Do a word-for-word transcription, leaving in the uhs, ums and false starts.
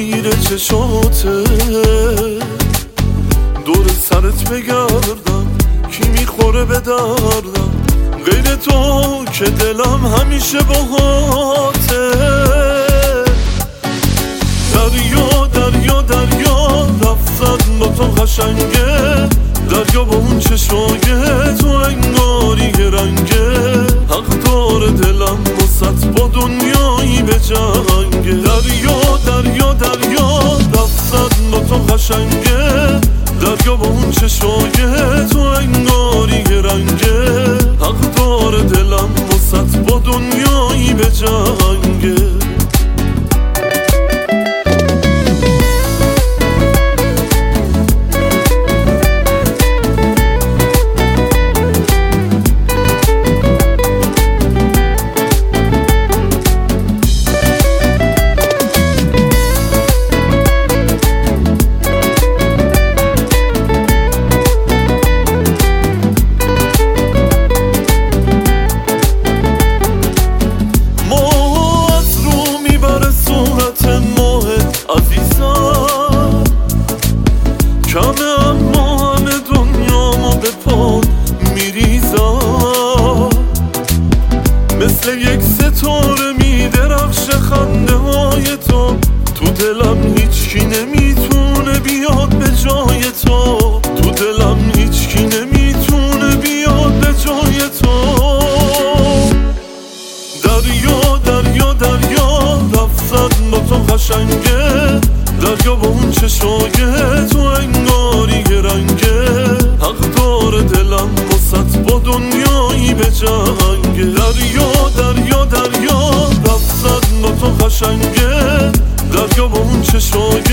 غیر چشاته دور سرت بگردم کی میخوره به دردم غیر تو که دلم همیشه باهاته دریا دریا دریا رفتن با تو قشنگه دریا با اون چشمای تو انگاری رنگه حق داره دلم واسط با دنیایی به جنگه دریا دریا دریا رفتن با تو قشنگه دریا با اون چشمای تو انگاری رنگه حق داره دلم واسط با دنیایی به جنگه کمه اما همه دنیامو به پاد میریزم مثل یک ستاره میدرخش خنده های تو تو دلم هیچکی نمیتونه بیاد به جای تو تو دلم هیچکی نمیتونه بیاد به جای تو دریا دریا دریا رفتن با تو قشنگه دریا با اون چشمای تو انگاری رنگه حق داره دلم واسط با دنیایی به جنگه دریا دریا دریا رفتن با تو قشنگه دریا با اون چشمای